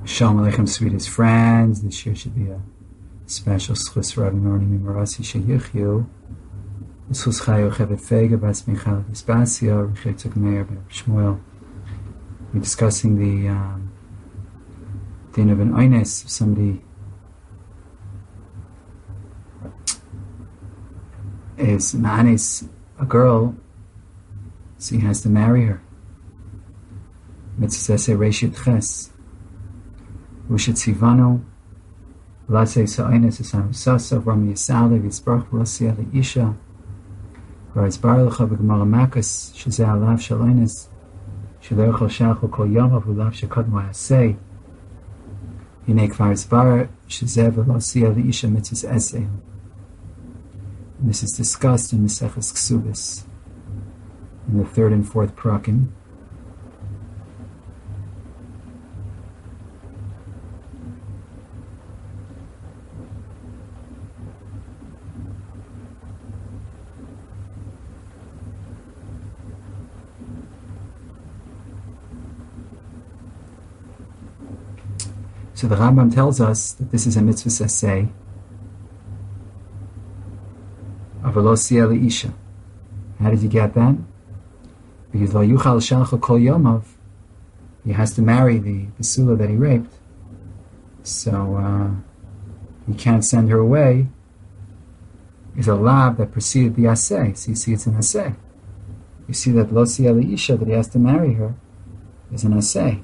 Shalom Aleichem, sweetest friends. This year should be a special schus Rabbi Norni Mimarasi Sheyichyu. Schus Chayo Chevet Fega Bas Michal Vespasio Rechetzuk Meir Ben Shmuel. We're discussing the din of an oines, if somebody is ma'anis a girl, so he has to marry her. Mitzvah say Reshit Ches. Rushitzivano, Lasei Sa'ines Asam Sasa, Ram Yisale, Vizbrach, Rosia, the Isha, Rais Barlacha, Vigmara Makas, Shazeh Alav Shalines, Shalerchel Shachel Kol Yamav, Ulav Shakad Moyasei, Yinek Varis Bar, Shazeh Velosia, the Isha Mitzvah Essay. And this is discussed in Meseches Ksubis, in the third and fourth Prakim. So the Rambam tells us that this is a mitzvah saseh of Velosia Isha. How did you get that? Because Lo Yuchal Shalcha Kol Yomav, he has to marry the Basula that he raped. So he can't send her away. It's a lab that preceded the aseh. So you see it's an aseh. You see that Velosia Isha, that he has to marry her, is an aseh.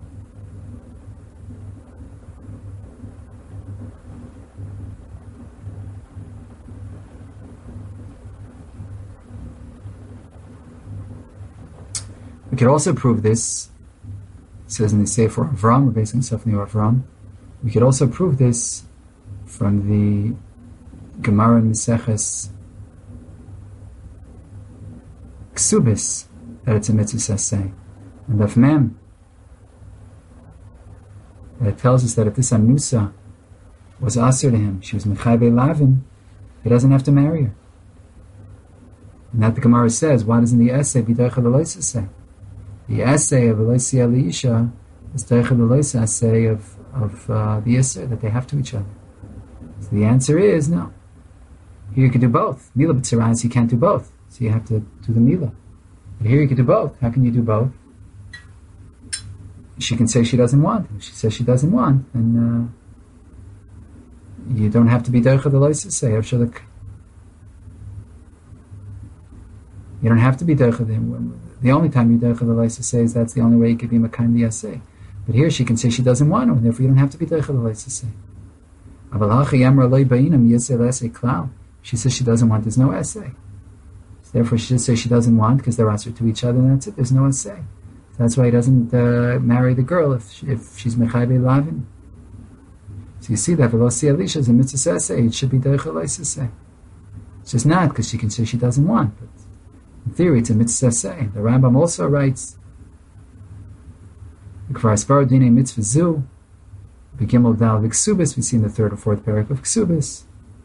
We could also prove this, it says in the Sefer Avram, we're basing stuff in the Avram. We could also prove this from the Gemara in Meseches Ksubis, that it's a mitzvah saseh. And Daf Mem, that tells us that if this Anusa was aser to him, she was Mechai Lavin, he doesn't have to marry her. And that the Gemara says, why doesn't the essay be Deicha L'Loisa say? The essay of Velosia Isha is Deicha L'Loisa essay of the essay that they have to each other. So the answer is no. Here you can do both. Mila B'tzirais, you can't do both. So you have to do the Mila. But here you can do both. How can you do both? She can say she doesn't want. If she says she doesn't want, then you don't have to be Deicha L'Loisa say. You don't have to be Deicha. The only time you Deicha L'Loisa say is that's the only way you could be Makayim the Aseh. But here she can say she doesn't want to, and therefore you don't have to be Deicha L'Loisa say. She says she doesn't want, there's no essay. So therefore she just says she doesn't want because they're answered to each other, and that's it, there's no essay. So that's why he doesn't marry the girl if she's Mechai Lavin. So you see that Velosia Elisha is a mitzvah essay, it should be Deicha L'Loisa say. It's just not because she can say she doesn't want. But in theory, it's a mitzvah say. The Rambam also writes, "Kvar dine mitzvah zu, begimel dal v'ksubis." We see in the third or fourth paragraph of Ksubis.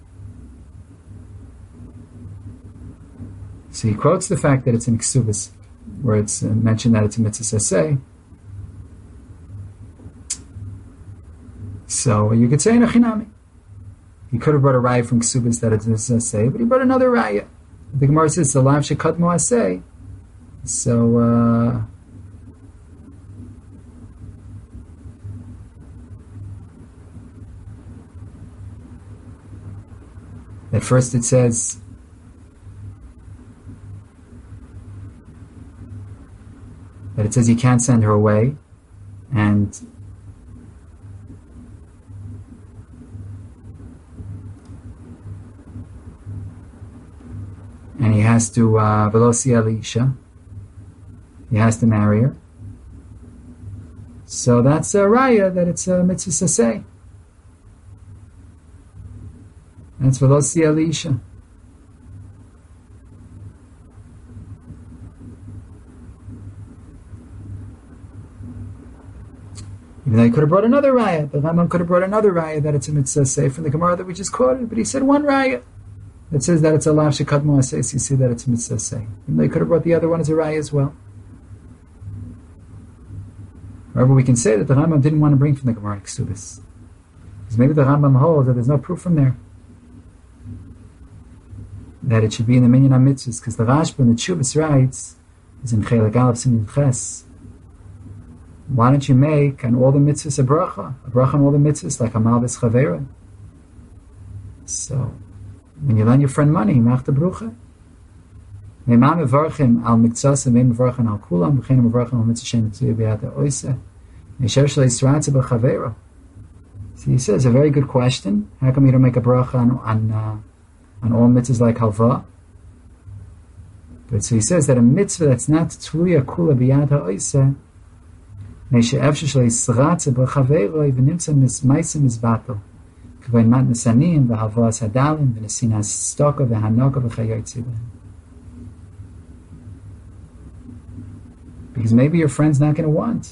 So he quotes the fact that it's in Ksubis, where it's mentioned that it's a mitzvah say. So you could say in a chinami. He could have brought a raya from Ksubis that it's a mitzvah say, but he brought another raya. The Gemara says the lav shekad moaseh. So at first it says that you can't send her away, and he has to Velosia Isha. He has to marry her. So that's a raya that it's a mitzvah saseh. That's Velosia Isha. Even though he could have brought another raya, the Rambam could have brought another raya that it's a mitzvah saseh from the Gemara that we just quoted, but he said one raya. It says that it's a lav shekad moaseh, so you see that it's mitzvah say. Even though you could have brought the other one as a raya as well. However, we can say that the Rambam didn't want to bring from the Gemara Ksubis. Because maybe the Rambam holds that there's no proof from there that it should be in the minyan mitzvahs, because the Rashba in the Tshuvas writes, is in Chelik Aleph Simin Ches, why don't you make on all the mitzvahs a bracha on all the mitzvahs, like a Malvis Chavera? So, when you lend your friend money, mach the brucha. Me'ma mevarchim al miktsas and me'mavarchim al kulam, v'chein mevarchim al mitzvah shem mitzvah b'yata oiseh, me'sher shalei sratze b'chavera. So he says, a very good question. How come you don't make a bracha on all mitzvahs like halva? But so he says that a mitzvah that's not tluya kula b'yad ha'oiseh, me'sher efsheh shalei sratze b'chavera, v'nimtza ma'iseh mizbatel, k'vayin mat nesanim, v'halvas hadalim, v'nesinas stoka, v'hanoka, v'chayotzi b'hem. Because maybe your friend's not going to want.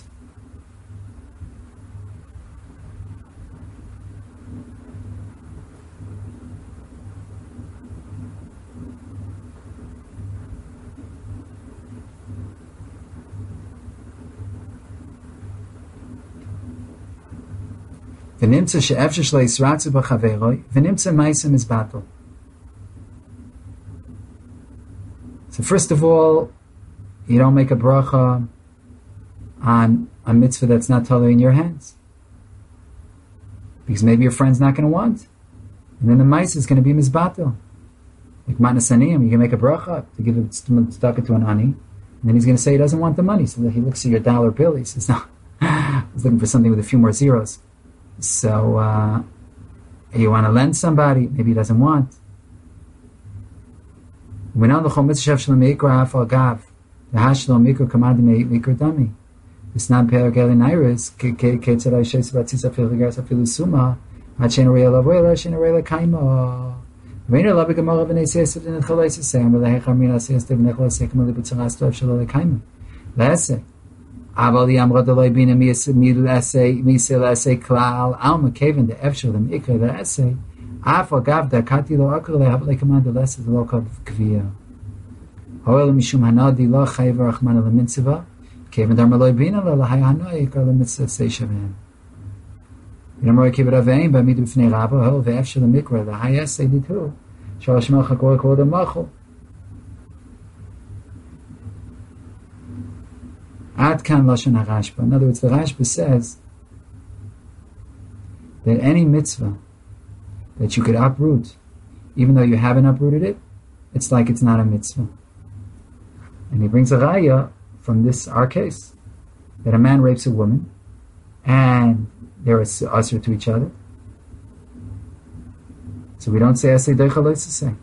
V'nimtza she'efsheh shlei yisratzu b'chaveroi, v'nimtza ma'aseh mizbatel. So first of all, you don't make a bracha on a mitzvah that's not totally in your hands, because maybe your friend's not going to want, and then the mice is going to be mizbatel. Like matnas aniyim, you can make a bracha to give a tzedakah to an ani, and then he's going to say he doesn't want the money. So he looks at your dollar bill. He says, "No, I was looking for something with a few more zeros." So you want to lend somebody, maybe he doesn't want. We know the chol mitzvah shel meikra afal gav. The hashlo mikro kamad mikro dami. It's not peragel iris. Ketzad aishes batzis afil regas afil suma. Hachen reila voila hachen reila kaima. Veiner labi gemara b'nei seisef in chalei sesem. V'lehech armina seisef in chalei sesem. V'lehech b'tzaras tov shelo lekaima. Le'aseh. Aval yamra deloi bina midu aseh misil aseh klal alma kevin de efshel dem ikra de aseh. Afal gav da kati lo akol lehav lekamad leseh lo kav kviya. However, mishum hanadi lo chayiv rachman al mitzvah, kevin dar maloi bina lo lahay hanoi ikar le mitzvah seishavim. Yamar kibra vein ba midu b'fnei rabba ho ve'efshel mikra lahay asay ditu shalosh melcha kol kol machol. Ad kan lashon harashba. In other words, the Rashba says that any mitzvah that you could uproot, even though you haven't uprooted it, it's like it's not a mitzvah. And he brings a raya from our case, that a man rapes a woman, and they're usher to each other. So we don't say asay deicha lo say.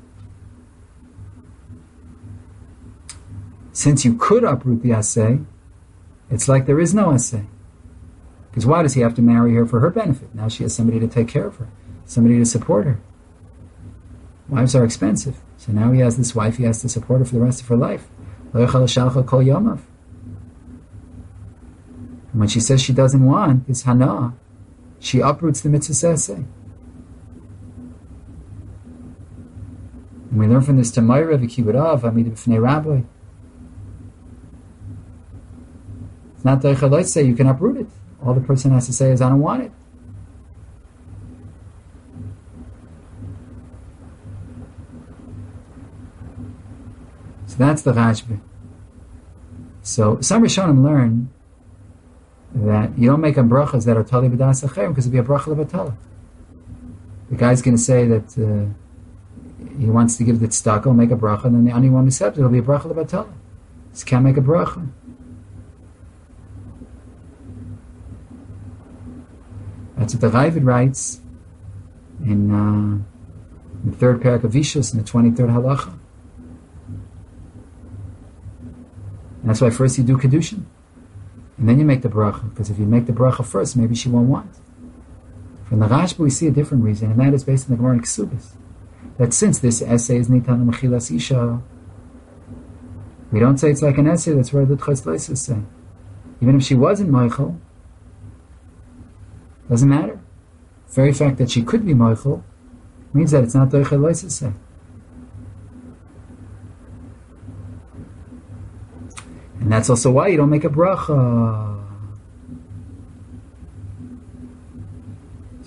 Since you could uproot the asay, it's like there is no asay. Because why does he have to marry her? For her benefit. Now she has somebody to take care of her, somebody to support her. Wives are expensive. So now he has this wife, he has to support her for the rest of her life. And when she says she doesn't want this hana, she uproots the mitzvah asay. And we learn from this Tamayra v'kiburav amid b'fnei rabbi. It's not deicha lo say you can uproot it. All the person has to say is I don't want it. So that's the Rashba. So some Rishonim learn that you don't make a brachas that are tali b'das acherim because it'd be a bracha lebatala. The guy's going to say that he wants to give the tzedakah, make a bracha, and then the ani won't accept it. It'll be a bracha lebatala. He can't make a bracha. That's what the Ravid writes in the third parak of Vishus, in the 23rd halacha. And that's why first you do Kedushin, and then you make the bracha, because if you make the bracha first, maybe she won't want. From the Rashba we see a different reason, and that is based on the Gemara in Ksubis. That since this essay is Nitan Mechilas Isha, we don't say it's like an essay that's where the Tchas say. Even if she wasn't Meichel, doesn't matter. The very fact that she could be Meichel means that it's not Deicha Loisaseh. And that's also why you don't make a bracha.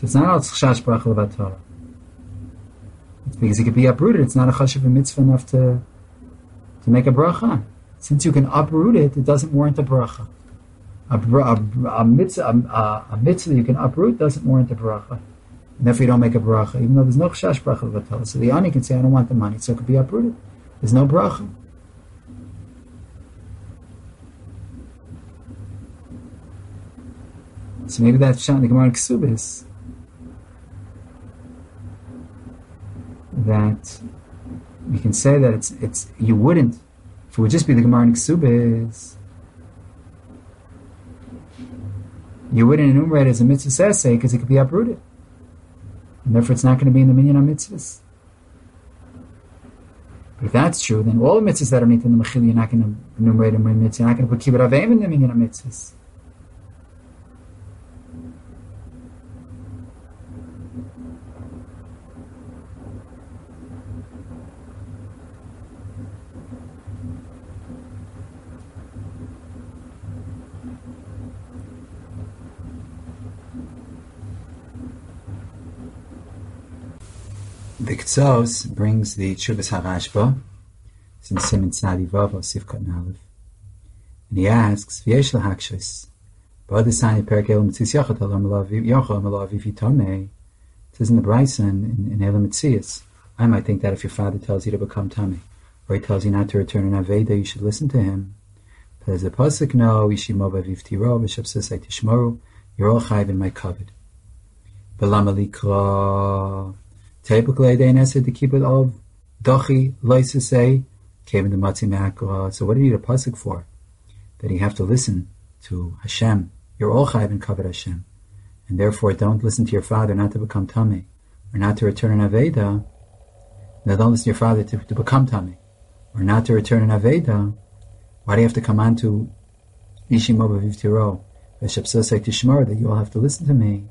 it's not al chashash bracha levatala. It's because it could be uprooted. It's not a chashav mitzvah enough to make a bracha. Since you can uproot it, it doesn't warrant a bracha. A mitzvah you can uproot doesn't warrant a bracha. And therefore you don't make a bracha, even though there's no chashash bracha levatala. So the ani can say, I don't want the money, so it could be uprooted. There's no bracha. So maybe that's shot in the Gemara in Ksubis, that we can say that it's you wouldn't, if it would just be the Gemara in Ksubis, you wouldn't enumerate it as a mitzvah essay because it could be uprooted. And therefore it's not going to be in the minyan of mitzvahs. But if that's true, then all the mitzvahs that are in the mechil, you're not going to enumerate them in mitzvah. You're not going to put kibbut avim in the minyan of mitzvahs. The K'tzos brings the Tshuvas HaRashba, it's in Siman Tzadi Vav or Sivkot Nalev, and he asks, V'yesh lahakshos, b'adesani perek Elam Metzias Yachad Elam Alav Yitomei. It says in the Bryson in Elam Metzias, I might think that if your father tells you to become Tamei, or he tells you not to return an Aveda, you should listen to him. But as a pasuk, no, Yishimo B'aviv Tiro, V'shapsasai Tishmoru, you're all chayv in my covet. B'lama likra, typically, they said to keep it of Dochi Loisasei came in the Matzi Me'akra. So what do you need a pasuk for? That you have to listen to Hashem. You're all chayv and covered Hashem, and therefore don't listen to your father not to become tamei or not to return an aveda. Now don't listen to your father to become tamei or not to return an aveda. Why do you have to come on to Ishimo B'aviv Tiro V'shapsasei Tishmor that you all have to listen to me?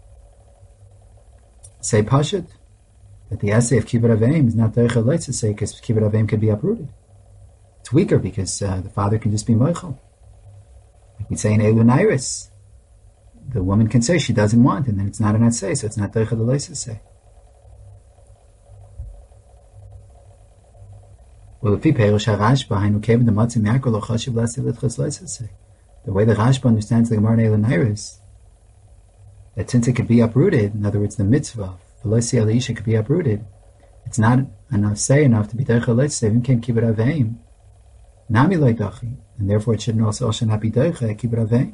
Say Pashut. That the essay of Kibbut Avim is not Deichel Leitzasei because Kibbut Avim can be uprooted. It's weaker because the father can just be Moichel. Like we say in Elu Nairis, the woman can say she doesn't want, and then it's not an essay, so it's not Deichel Leitzasei. Well, if Perush HaRashba Hainu Kevin the Matzim Yakol Lo Chashiv Lasei Litchas Leitzasei, the way the Rashba understands the Gemara in Elu Nairis, that since it could be uprooted, in other words, the mitzvah Velosi Alisha could be uprooted. It's not enough to be Deichel Leitzasei. Even can't keep it Aveim. Nami Loi Dachi, and therefore it shouldn't also not be Deichel Kibbut Aveim.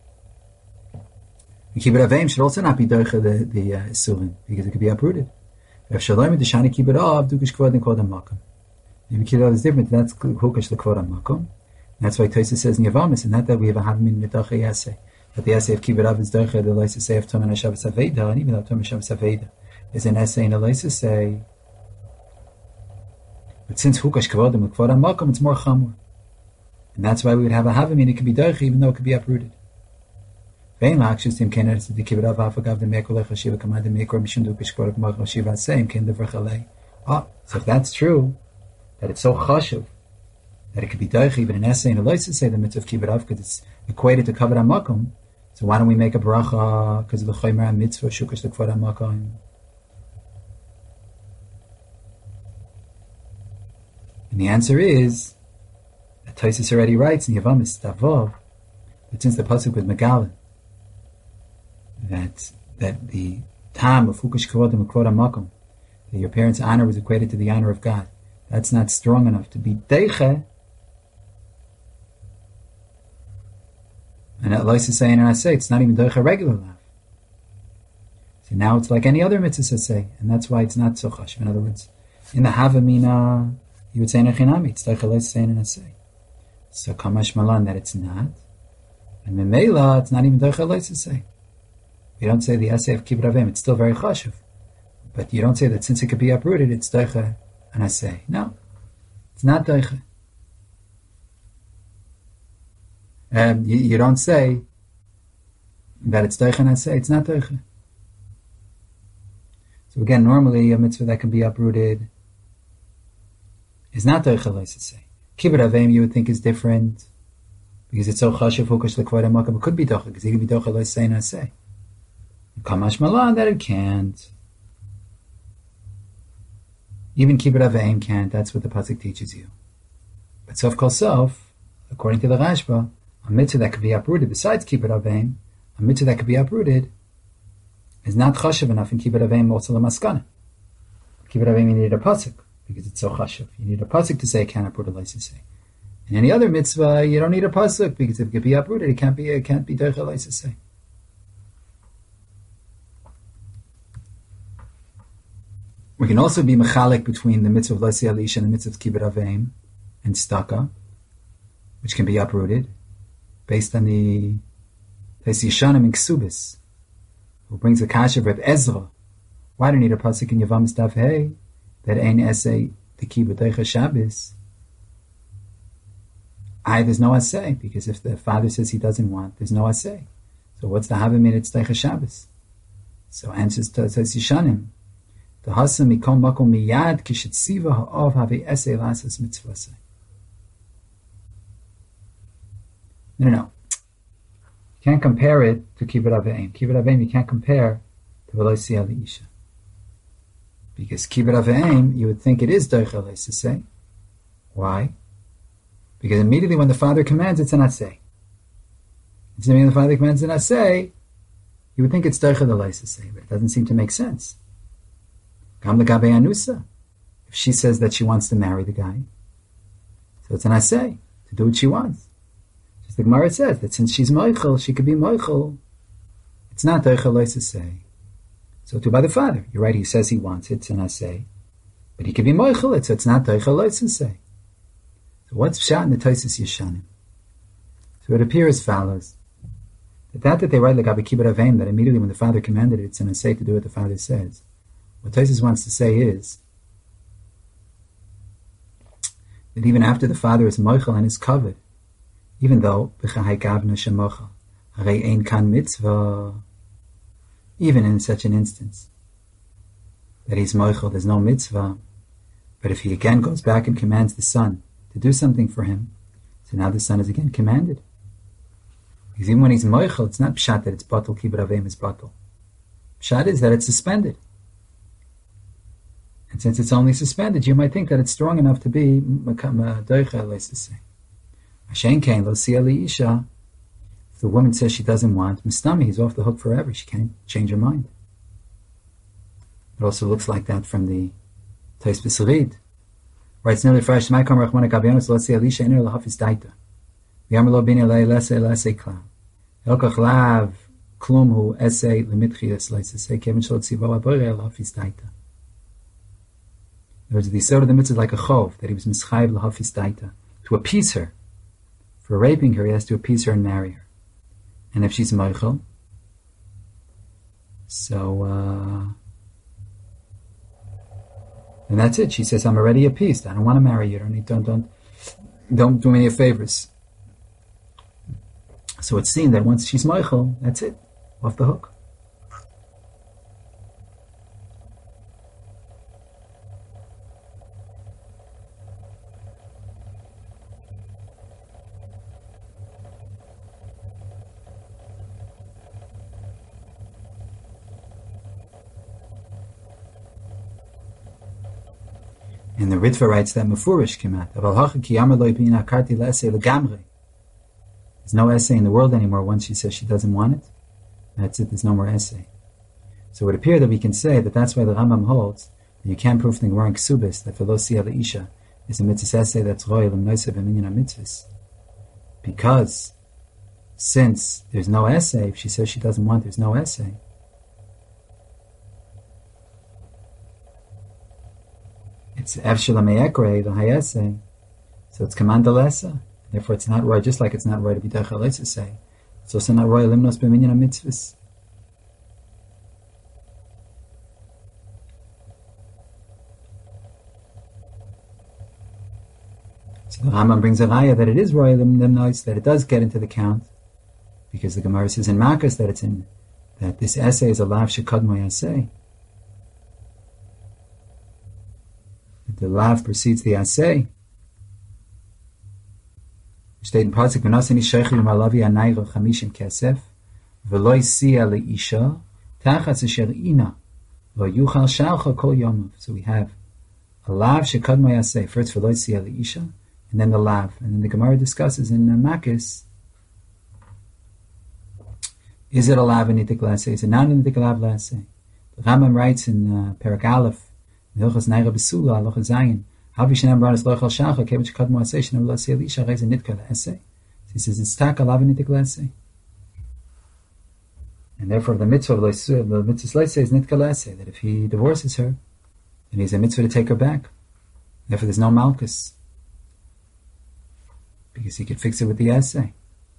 The Kibbut Aveim should also not be Deichel the Isurim because it could be uprooted. If Shalom and Deshani Kibbut Av Dukish Kvod and Kvod Makom. Maybe Kibbut Av is different. That's Hukash the Kvod Makom. That's why Tosis says in Yavamis, and not that we have a Havmin Midacha Yaseh. That the essay of Kibbut Av is Deichel the Leitzasei of Tom and Hashavas Aveda, and even though Tom and Hashavas Aveda is an essay in a Leitzasei. But since Hukash Kavodim and Kvod HaMakom, it's more Chamor. And that's why we would have a Havamim, it could be Deichel even though it could be uprooted. Vein Lakshus Tim Kener to the Kibbut Av Afagav the Mekol Echashiva Command the Mekor Mishum Dukish Kvod HaMakom Shiva Seim Ken Devrachalei. So if that's true, that it's so chashuv that it could be Deichel even an essay in a Leitzasei, the mitzvah of Kibbut Av, because it's equated to Kvod HaMakom. So why don't we make a bracha because of the Chaymer mitzvah Shukash the Kvod HaMakom? And the answer is that Tosfos already writes in Yavamis Tavav that since the pasuk with Megalin that the time of Hukash Kavodim and Kvod HaMakom, that your parents' honor was equated to the honor of God, that's not strong enough to be Deichel. And at least saying, and I say it's not even Deichel regular lav. So now it's like any other mitzvah say, and that's why it's not so chashuv. In other words, in the Havamina, you would say nechinami, it's Deichel leis saying and I say. So kamash malan that it's not, and memela it's not even Deichel leis say. You don't say the essay of Kibbut Avim, it's still very chashuv, but you don't say that since it could be uprooted, it's Deichel and I say. No, it's not Deichel. You don't say that it's Deichel and I say it's not Deichel. So again, normally a mitzvah that can be uprooted is not Deichel leis say. Kibbut Avim you would think is different because it's so chashuv Hukash lekvod HaMakom. It could be Deichel because it could be Deichel leis say and I say. Kamash Malan that it can't. Even Kibbut Aveim can't. That's what the pasuk teaches you. But Sof Kol Sof, according to the Rashba, a mitzvah that could be uprooted besides Kibbut Aveim, a mitzvah that could be uprooted is not chashav enough in Kibbut Aveim also l'maskana. Kibbut Aveim you need a pasuk because it's so chashav. You need a pasuk to say it can't uproot a license. In any other mitzvah, you don't need a pasuk because if it could be uprooted, it can't be derech a license. We can also be mechalik between the mitzvah of Lasi Alish and the mitzvah of Kibbut Aveim and Staka, which can be uprooted, based on the Tes Yishanim in Ksubis, who brings the kasha of Reb Ezra. Why do you need a pasuk in Yavam Stav Hey that ain't essay the Kibbut Deicha Shabbos? There's no assay, because if the father says he doesn't want, there's no assay. So what's the Havim it's Deicha Shabbos? So answers to Tes Yishanim. The Hasam Mikom Makom Miyad Kishetziva Ha'ov Have Essay Lasas Mitzvah. No. You can't compare it to Kibbut Aveim. Kibbut Aveim you can't compare to V'lo Siyah L'Isha. Because Kibbut Aveim, you would think it is Derech L'Isha. Why? Because immediately when the father commands, it's an Asay. Immediately when the father commands an Asay, you would think it's Derech L'Isha, but it doesn't seem to make sense. Gam L'Gabe Anusa. If she says that she wants to marry the guy, so it's an Asay, to do what she wants. The Gemara says that since she's moichel, she could be moichel. It's not doichel loisasei. So too by the father. You're right, he says he wants it, it's an asay. But he could be moichel it, so it's not doichel loisasei. So what's pshat in the Tosfos Yeshanim? So it appears as follows. That they write like Abba Kibbut Aveim, that immediately when the father commanded it, it's an asay to do what the father says. What Tosfos wants to say is that even after the father is moichel and is covered, even though even in such an instance that he's moichel, there's no mitzvah, but if he again goes back and commands the son to do something for him, so now the son is again commanded. Because even when he's moichel, it's not pshat that it's batal, kibbut aveim is batal. Pshat is that it's suspended. And since it's only suspended, you might think that it's strong enough to be doicha, let's say. If the woman says she doesn't want, Mistami, he's off the hook forever. She can't change her mind. It also looks like that from the Tosfos Rid. Writes nearly fresh, my come Rachmana Gabianos, let's see Elisha in her lahafis daita. Yamalo bin elay lese klam. Elkach lav klum hu essay limitchias leise Kevin Shalot Siva Aboire lahafis daita. In other words, the sort of the mitzvah like a chov, that he was mischayv lahafis daita, to appease her. For raping her, he has to appease her and marry her. And if she's moichel, so and that's it. She says, "I'm already appeased. I don't want to marry you. Don't do me any favors." So it's seen that once she's moichel, that's it, off the hook. And the Ritva writes that Mefurish came out. There's no essay in the world anymore once she says she doesn't want it. That's it, there's no more essay. So it would appear that we can say that that's why the Rambam holds that you can't prove from the Gemara in Ksubis that V'lo Siyah L'Isha is a mitzvah essay that's royal and noisev and minyan mitzvahs. Because since there's no essay, if she says she doesn't want, there's no essay. It's Evshela Me'ekre, the high essay. So it's command lesa. Therefore it's not right, just like it's not right to be Deicha Leisa say. It's also not right limnos b'minyan mitzvahs. So the Rambam brings a raya that it is royal limnos, that it does get into the count, because the Gemara says in Makkos that this essay is a lav shekadmo yaseh. The lav precedes the asay. Steht in Pasuk, "V'naseni sheichel u'malavi anayro chamishim kesef, v'lo yisiya leisha, Tachas asher ina lo yuchal shalcha kol yomav. So we have a lav shekad mayaseh, first for lo yisiyah leisha, and then the lav. And then the Gemara discusses in Makis, is it a lav and nitik laseh? Is it not a nitik lav laseh? The Rambam writes in Perak Aleph, Hilchos Naira Besula, Halacha Zayin, Havi Shenam Branas Lo Yachal Shalcha, Kevin Shekad Mayaseh, Shenam Lo Yisiyah leisha, Reiz nitka laseh. He says it's tak a lav and nitik laseh. And therefore the mitzvah of the mitzvah is nitka laseh, that if he divorces her, then he's a mitzvah to take her back. Therefore there's no malchus, because he could fix it with the essay.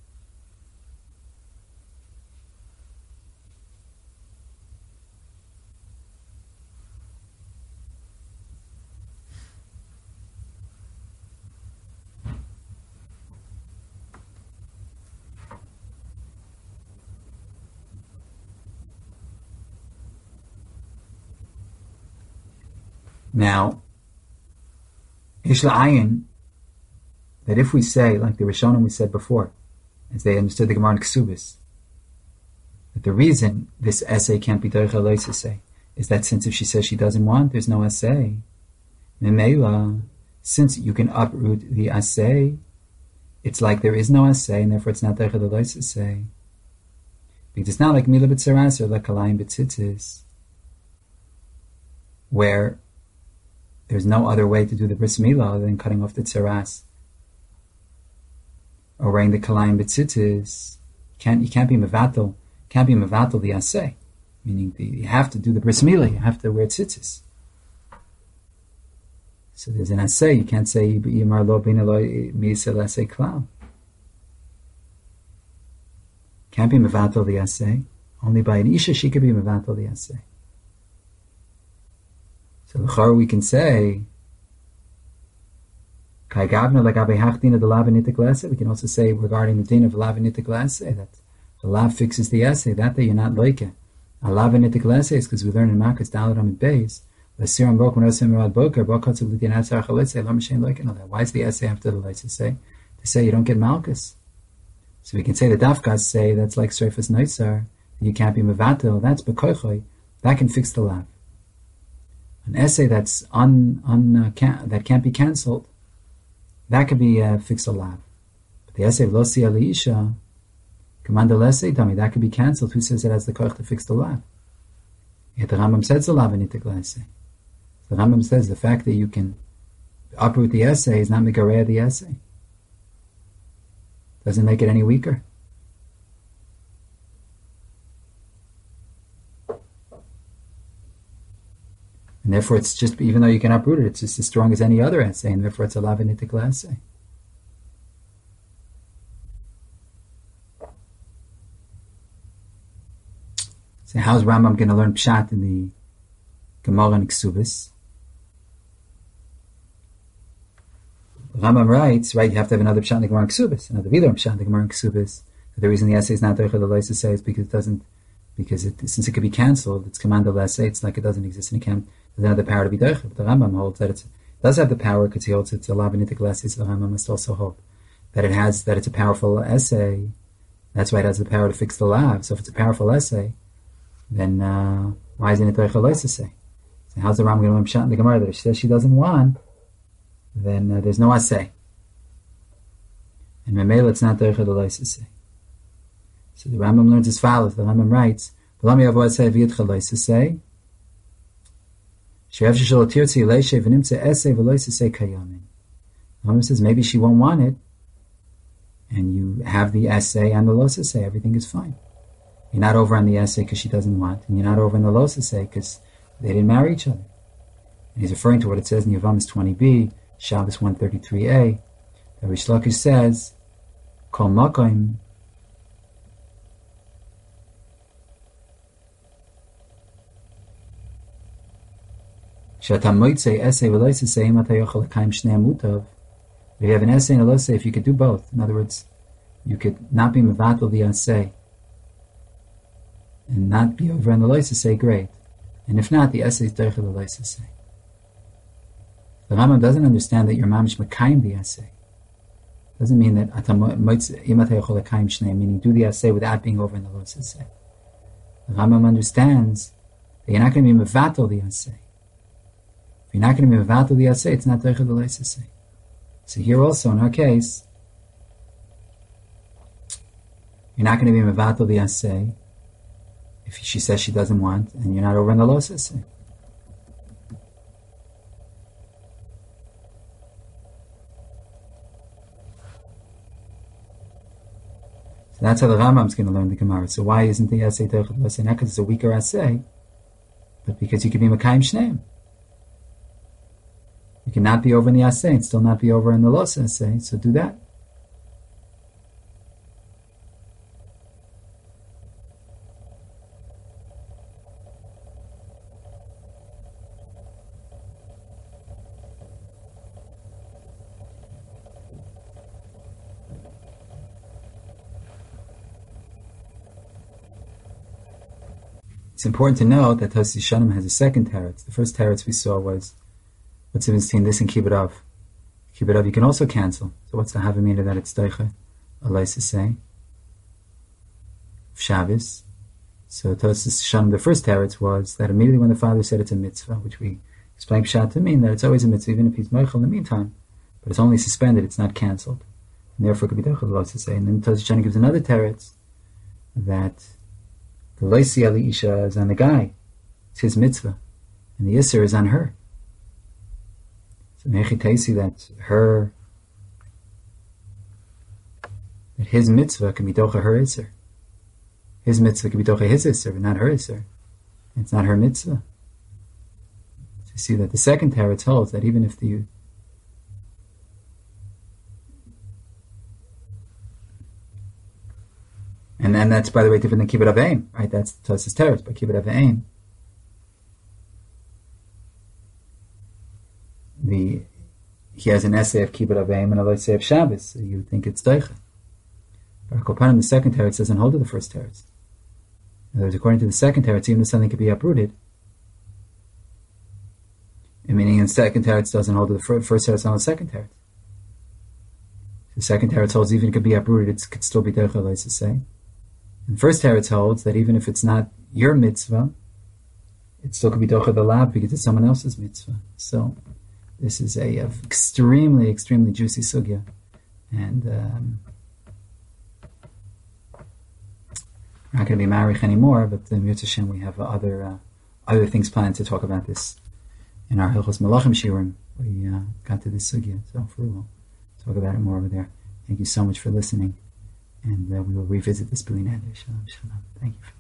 Now, Ishla Ayin, that if we say, like the Rishonim we said before, as they understood the Gemara in Ksubis, that the reason this essay can't be Derech HaLois say is that since if she says she doesn't want, there's no essay. Memela, since you can uproot the essay, it's like there is no essay, and therefore it's not Derech HaLois say. Because it's not like Mila B'tzaras or like Kalayim B'tzitzis, where there's no other way to do the bris milah other than cutting off the tzaras or wearing the kalayim b'tzitzis. You can't be mevatel the aseh, meaning you have to do the bris milah. You have to wear tzitzis. So there's an aseh. You can't say yimar lo bina lo mi'isel aseh klal. Can't be mevatel the aseh. Only by an isha she could be mevatel the aseh. So l'char we can say, we can also say regarding the din of lav nitik laseh that the lav fixes the essay, that you're not like it. A lav nitik laseh is because we learn in Makkos Daled Amid Beis, why is the essay after the license say? To say you don't get malchus. So we can say the dafkas say that's like surface noisar, you can't be mevatel, that's bekoichoi, that can fix the lav. An essay that's that can't be cancelled, that could be fixed a lav. But the essay of lo siyah leisha, command essay dummy, that could be cancelled. Who says it has the koich to fix the lav? Yet the Rambam says the lav nitik essay. The Rambam says the fact that you can uproot the essay is not megareah the essay. Doesn't make it any weaker. And therefore it's just, even though you can uproot it, it's just as strong as any other essay, and therefore it's a lav nitik essay. So how's Rambam going to learn Pshat in the Gemara and Ksubis? Rambam writes, right, you have to have another Pshat in the Gemara and Ksubis, another Vidar Pshat in the Gemara and Ksubis. The reason the essay is not Derech HaLois say is because it doesn't, since it could be cancelled, it's command of essay, it's like it doesn't exist in a camp. It doesn't have the power to be Derech. But the Rambam holds that it does have the power because he holds it's a lav nitik essay, so the Rambam must also hold that it's a powerful essay. That's why it has the power to fix the lav. So if it's a powerful essay, then why isn't it Derech HaLois say? So how's the Rambam going to learn Pshat in the Gemara that if she says she doesn't want, then there's no assay. And Memela it's not Derech HaLois say. So the Rambam learns as follows. The Rambam writes, "V'lam yavo assay v'yid HaLois say." She'ev sheshel tirtzi leishe v'nimtze essay v'lois say kayamin. The Rambam says maybe she won't want it, and you have the essay and the los say, everything is fine. You're not over on the essay because she doesn't want, and you're not over on the los say because they didn't marry each other. And he's referring to what it says in Yevamos 20b, Shabbos 133a, that Rish Lakish says, Kol makoim if you have an essay and a losay, if you could do both, in other words, you could not be mevatel the essay and not be over on the losay, great. And if not, the essay is derech the losay. The Rambam doesn't understand that you're mamish mekayim the essay. Doesn't mean that meaning do the essay without being over in the losay. The Rambam understands that you're not going to be mevatel the asay. If you're not going to be mevatel the asay, it's not doicha the leisasay. So here also, in our case, you're not going to be mevatel the asay if she says she doesn't want, and you're not over in the losasay. So that's how the Rambam's going to learn the Gemara. So why isn't the asay doicha the leisasay? Not because it's a weaker asay, but because you can be Mekayim Shneim. You cannot be over in the asay and still not be over in the los asay, so do that. It's important to note that Tosis Yeshanim has a second teretz. The first teretz we saw was what's the between this and kibbut av? Kibbut av you can also cancel. So what's the havamina that it's doicha? Alaisa say Shabbos. So Tosis Yeshanim, the first teretz was that immediately when the father said it's a mitzvah, which we explained pshat to mean that it's always a mitzvah, even if he's meichel in the meantime, but it's only suspended, it's not cancelled, and therefore it could be doicha alaisa say. And then Tosis Yeshanim gives another teretz that the Loisi Ali Isha is on the guy. It's his mitzvah. And the Isser is on her. So Mechi Taisi that his mitzvah can be docha her Isser. His mitzvah can be docha his Isser, but not her Isser. It's not her mitzvah. So you see that the second teretz holds that even if the and then that's, by the way, different than kibbut avim, right? That's Tosis teretz, but kibbut avim, he has an essay of kibbut avim and a essay of Shabbos, so you would think it's doicha. But Kopanim, the second teretz doesn't hold to the first teretz. In other words, according to the second teretz, even if something could be uprooted, meaning the second teretz doesn't hold to the first teretz, not the second teretz. The second teretz holds even if it could be uprooted, it could still be doicha, let's say. And the first teretz holds that even if it's not your mitzvah, it still could be docha the lab because it's someone else's mitzvah. So this is a extremely, extremely juicy sugya. And we're not going to be married anymore, but the Mitzvah Shem, we have other things planned to talk about this in our Hilchos Malachim Shiurim. We got to this sugya, so for we'll talk about it more over there. Thank you so much for listening. And we will revisit this B'li Neder. Shalom, shalom. Thank you.